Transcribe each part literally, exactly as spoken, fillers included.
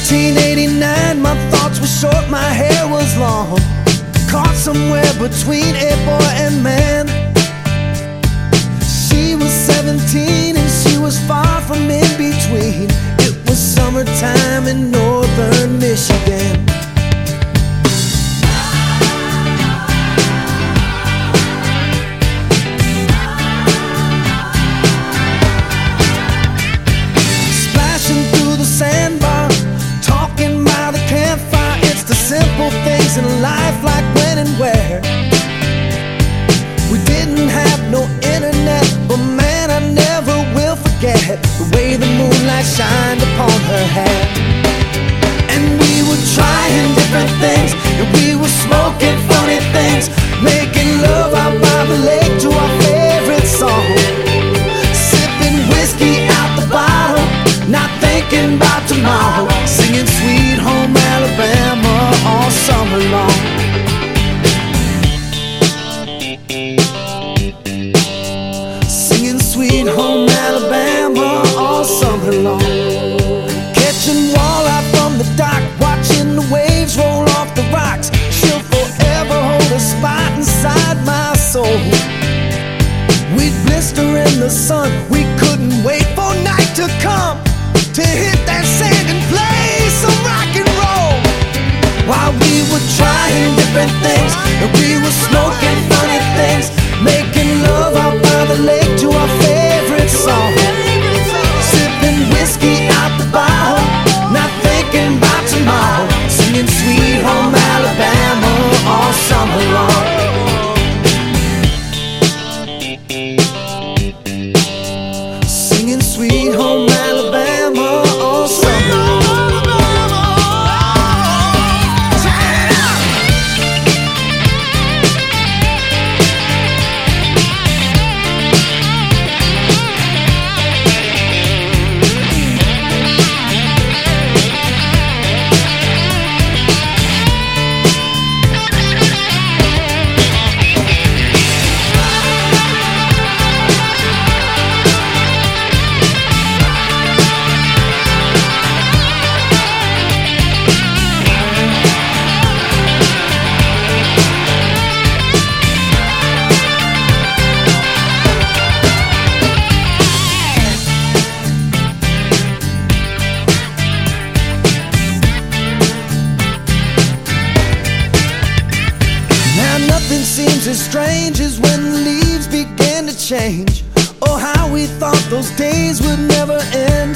nineteen eighty-nine, my thoughts were short, my hair was long, caught somewhere between a boy and man. She was seventeen and she was far from in between. It was summertime in northern Michigan. Splashing through the sandbar, talking by the campfire. It's the simple things in life, like when and where. We didn't have no internet, but man, I never will forget the way the moonlight shined upon her hair. And we were trying different things, and we were smoking funny things, making love out by the lake to our favorite song, sipping whiskey out the bottle, not thinking about tomorrow, singing Sweet Home Alabama all summer long. Singing Sweet Home Alabama all summer long. Catching walleye from the dock, watching the waves roll off the rocks. She'll forever hold a spot inside my soul. We'd blister in the sun, we couldn't wait for night to come to hit that sand and play some rock and roll. While we were trying different things, and we were smoking funny things, making love out by the lake to our favorite song, sipping whiskey out the bottle, not thinking about tomorrow, singing Sweet Home Alabama all summer long. Singing Sweet Home Alabama all summer long. Nothing seems as strange as when the leaves began to change. Oh, how we thought those days would never end.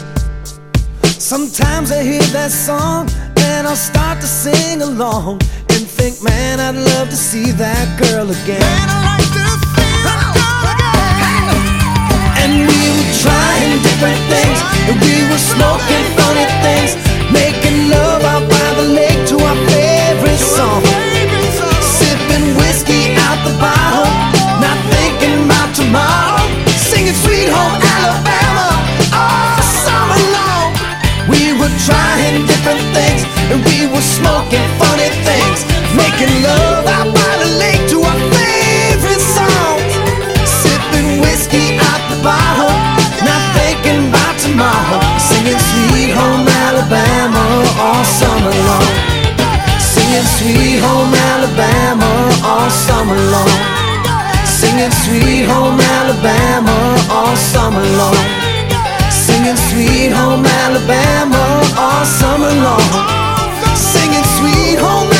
Sometimes I hear that song and I'll start to sing along and think, man, I'd love to see that girl again. Man, I'd like to see that girl again. And we were trying different things, and we were smoking funny things, making love out by the lake to our favorite song, whiskey out the bottle, not thinking about tomorrow, singing Sweet Home Alabama all summer long. We were trying different things, and we were smoking funny things, making love out by the lake to our favorite song, sipping whiskey out the bottle, not thinking about tomorrow, singing Sweet Home Alabama all summer long. Singing Sweet Home Alabama all summer long. Singing Sweet Home Alabama all summer long. Singing Sweet Home Alabama all summer long. Singing Sweet Home